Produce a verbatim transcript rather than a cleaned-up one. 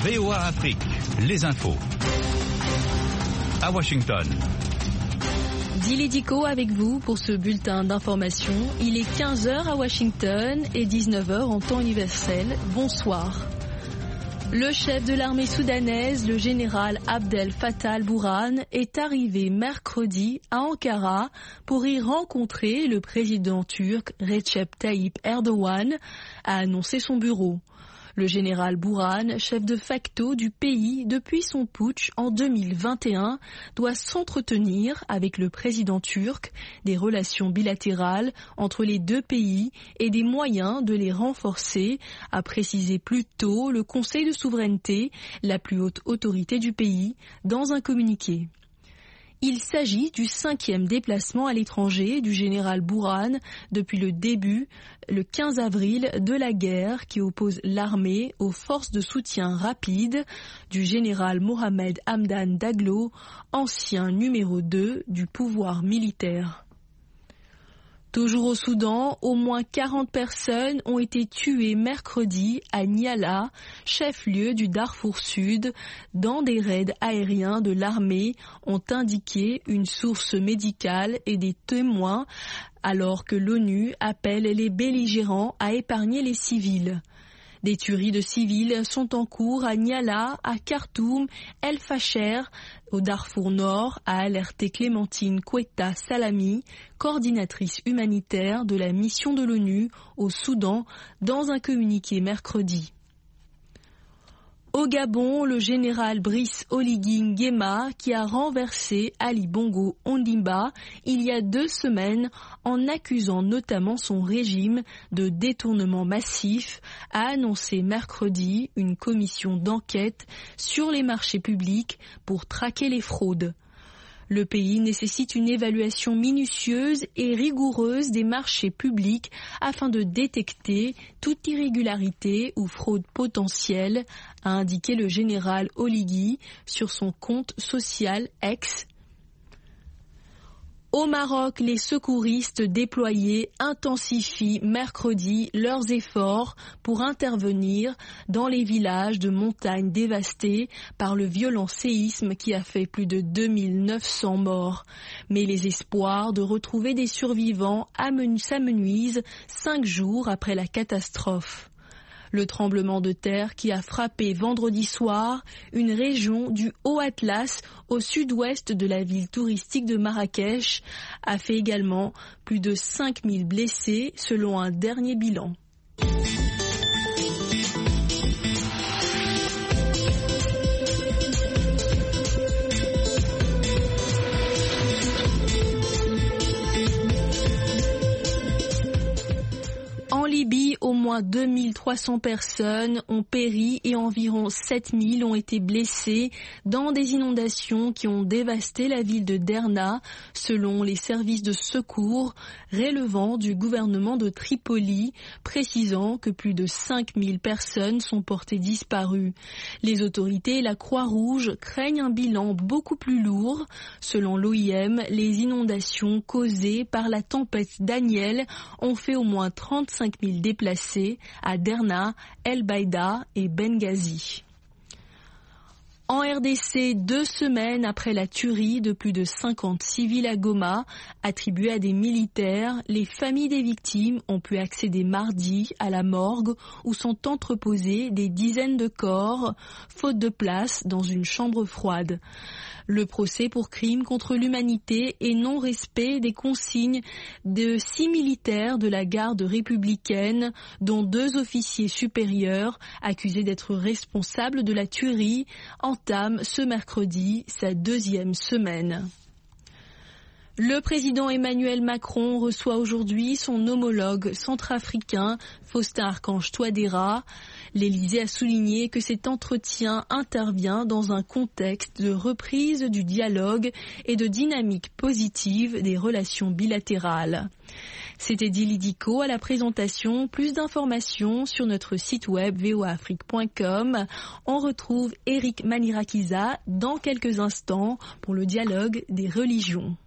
V O A Afrique, les infos. À Washington. Dili Diko avec vous pour ce bulletin d'information. Il est quinze heures à Washington et dix-neuf heures en temps universel. Bonsoir. Le chef de l'armée soudanaise, le général Abdel Fattah al-Burhan, est arrivé mercredi à Ankara pour y rencontrer le président turc Recep Tayyip Erdogan, a annoncé son bureau. Le général Burhan, chef de facto du pays depuis son putsch en deux mille vingt et un, doit s'entretenir avec le président turc des relations bilatérales entre les deux pays et des moyens de les renforcer, a précisé plus tôt le Conseil de souveraineté, la plus haute autorité du pays, dans un communiqué. Il s'agit du cinquième déplacement à l'étranger du général Burhan depuis le début, le quinze avril, de la guerre qui oppose l'armée aux forces de soutien rapide du général Mohamed Hamdan Daglo, ancien numéro deux du pouvoir militaire. Toujours au Soudan, au moins quarante personnes ont été tuées mercredi à Niala, chef-lieu du Darfour Sud, dans des raids aériens de l'armée, ont indiqué une source médicale et des témoins, alors que l'ONU appelle les belligérants à épargner les civils. Des tueries de civils sont en cours à Niala, à Khartoum, El Fasher, au Darfour Nord, a alerté Clémentine Kweta Salami, coordinatrice humanitaire de la mission de l'ONU au Soudan, dans un communiqué mercredi. Au Gabon, le général Brice Oligui Nguema, qui a renversé Ali Bongo Ondimba il y a deux semaines en accusant notamment son régime de détournement massif, a annoncé mercredi une commission d'enquête sur les marchés publics pour traquer les fraudes. Le pays nécessite une évaluation minutieuse et rigoureuse des marchés publics afin de détecter toute irrégularité ou fraude potentielle, a indiqué le général Oligui sur son compte social X. Au Maroc, les secouristes déployés intensifient mercredi leurs efforts pour intervenir dans les villages de montagne dévastés par le violent séisme qui a fait plus de deux mille neuf cents morts. Mais les espoirs de retrouver des survivants s'amenuisent cinq jours après la catastrophe. Le tremblement de terre qui a frappé vendredi soir une région du Haut-Atlas au sud-ouest de la ville touristique de Marrakech a fait également plus de cinq mille blessés selon un dernier bilan. En Libye, au moins deux mille trois cents personnes ont péri et environ sept mille ont été blessées dans des inondations qui ont dévasté la ville de Derna, selon les services de secours relevant du gouvernement de Tripoli, précisant que plus de cinq mille personnes sont portées disparues. Les autorités et la Croix-Rouge craignent un bilan beaucoup plus lourd. Selon l'O I M, les inondations causées par la tempête Daniel ont fait au moins trente-cinq mille déplacés à Derna, El Baïda et Benghazi. En R D C, deux semaines après la tuerie de plus de cinquante civils à Goma, attribués à des militaires, les familles des victimes ont pu accéder mardi à la morgue où sont entreposés des dizaines de corps, faute de place dans une chambre froide. Le procès pour crime contre l'humanité et non-respect des consignes de six militaires de la garde républicaine, dont deux officiers supérieurs accusés d'être responsables de la tuerie, entame ce mercredi sa deuxième semaine. Le président Emmanuel Macron reçoit aujourd'hui son homologue centrafricain Faustin Archange Touadéra. L'Élysée a souligné que cet entretien intervient dans un contexte de reprise du dialogue et de dynamique positive des relations bilatérales. C'était Dili Diko à la présentation. Plus d'informations sur notre site web v o a afrique point com. On retrouve Eric Manirakiza dans quelques instants pour le dialogue des religions.